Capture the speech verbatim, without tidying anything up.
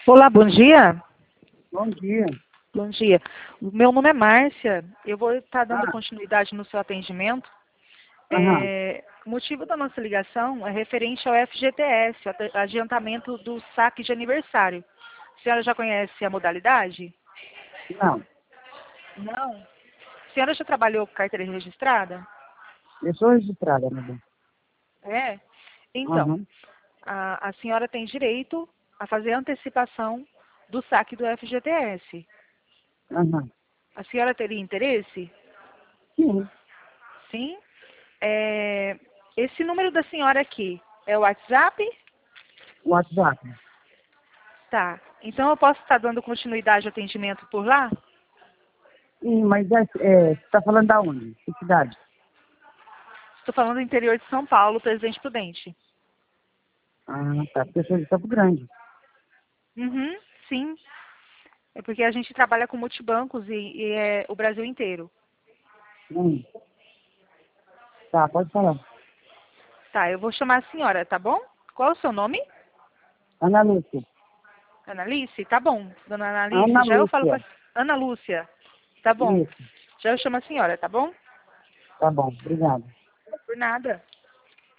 Olá, bom dia. Bom dia. Bom dia. O meu nome é Márcia. Eu vou estar dando Ah, continuidade no seu atendimento. aham. É, o motivo da nossa ligação é referente ao F G T S, ate- adiantamento do saque de aniversário. A senhora já conhece a modalidade? Não, Não. A senhora já trabalhou com carteira registrada? eu sou registrada, meu bem. É? Então, Aham, a, a senhora tem direito a fazer a antecipação do saque do F G T S. aham. A senhora teria interesse? Sim, Sim. É, esse número da senhora aqui é o WhatsApp? WhatsApp. Tá. Então eu posso estar dando continuidade ao atendimento por lá? Sim, mas é, é, você está falando da onde? Que cidade? Estou falando do interior de São Paulo, Presidente Prudente. Ah, tá, porque eu sou de Campo Grande. Uhum, sim. É porque a gente trabalha com multibancos e, e é o Brasil inteiro. Hum. Tá, pode falar. Tá, eu vou chamar a senhora, tá bom? Qual é o seu nome? Ana Lúcia. Analice? Tá bom. Dona Ana Analice, já eu falo com a... Lúcia. Ana Lúcia. Tá bom. Isso, Já eu chamo a senhora, tá bom? tá bom, obrigado. Por nada.